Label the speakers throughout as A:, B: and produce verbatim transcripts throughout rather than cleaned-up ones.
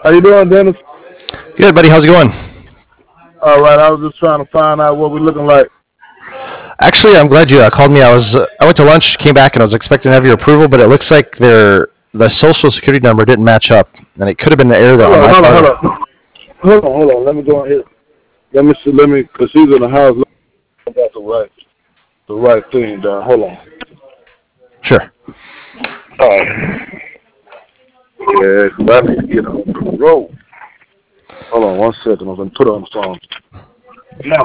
A: How you doing, Dennis?
B: Good, buddy. How's it going?
A: All right, I was just trying to find out what we're looking like.
B: Actually, I'm glad you uh, called me. I was uh, I went to lunch, came back, and I was expecting to have your approval, but it looks like their the social security number didn't match up, and it could have been the error that
A: Hold
B: on
A: on,
B: my
A: hold on,
B: part.
A: hold on. Hold on, hold on. Let me go in here. Let me see, let me, because she's in the house. I got the right, the right thing done. Hold on.
B: Sure.
A: All right. Yeah, 'cause I need to get on the road. Hold on one second. I'm going to put her on the phone. Now,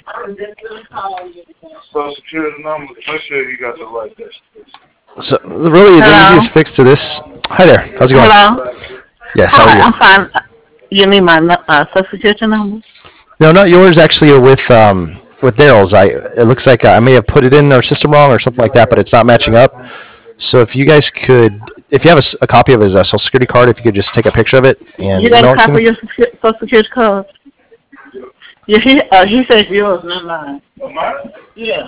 A: Social Security number, make sure you got the right thing.
B: So really, the
C: Hello?
B: easiest fix to this. Hi there. How's it going?
C: Hello?
B: Yes. How are
C: Hi,
B: you?
C: I'm fine. You need my nu- uh, social security number?
B: No, not yours. Actually, you're with um with Daryl's. I it looks like I may have put it in our system wrong or something like that, but it's not matching up. So if you guys could, if you have a, s- a copy of his uh, social security card, if you could just take a picture of it and
C: You got
B: email
C: a
B: it to
C: copy of
B: me.
C: your secu- social security card? Yeah, he, uh, he says yours, not mine. Yeah.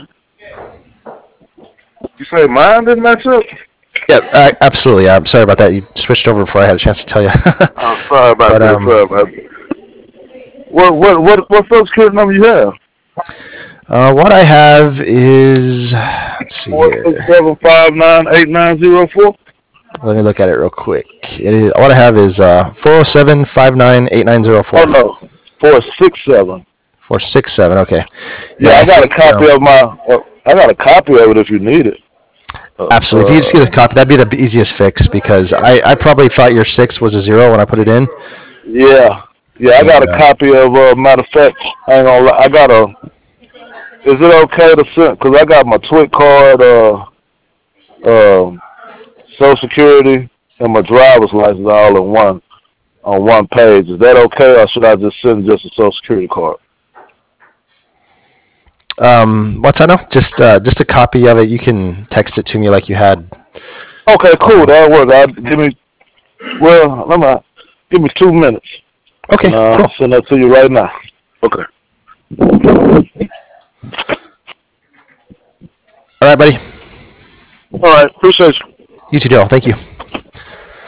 A: You say mine didn't match up?
B: Yeah, uh, absolutely. I'm sorry about that. You switched over before I had a chance to tell you.
A: Oh, sorry about
B: But
A: this.
B: um,
A: Sorry about this. What, what, what, what Social Security number you have?
B: uh, what I have is, let's see
A: Four six
B: here.
A: seven five nine eight nine zero four.
B: Let me look at it real quick. It is, what I have is uh, four oh seven, five nine eight nine zero
A: Oh
B: four.
A: no, four six seven.
B: four six seven, okay.
A: Yeah,
B: Yeah,
A: I
B: I
A: got a
B: think,
A: copy
B: um,
A: of my. Uh, I got a copy of it if you need it. Uh,
B: absolutely. If you just get a
A: uh
B: copy, that'd be the easiest fix because I, I probably thought your six was a zero when I put it in.
A: yeah, yeah, I got
B: And
A: a
B: uh,
A: copy of. Uh, matter of fact, I ain't gonna lie, I got a. Is it okay to send? Cause I got my Twit card, uh, um, Social Security, and my driver's license all in one on one page. Is that okay, or should I just send just a Social Security card?
B: um, what's that now? Just uh, just a copy of it. You can text it to me like you had.
A: Okay, cool.
B: Um,
A: That works. I give me. Well, let me give me two minutes,
B: okay,
A: and uh,
B: cool.
A: I'll send that to you right now. Okay.
B: All right, buddy.
A: All right. Appreciate you.
B: You too, Daryl. Thank you.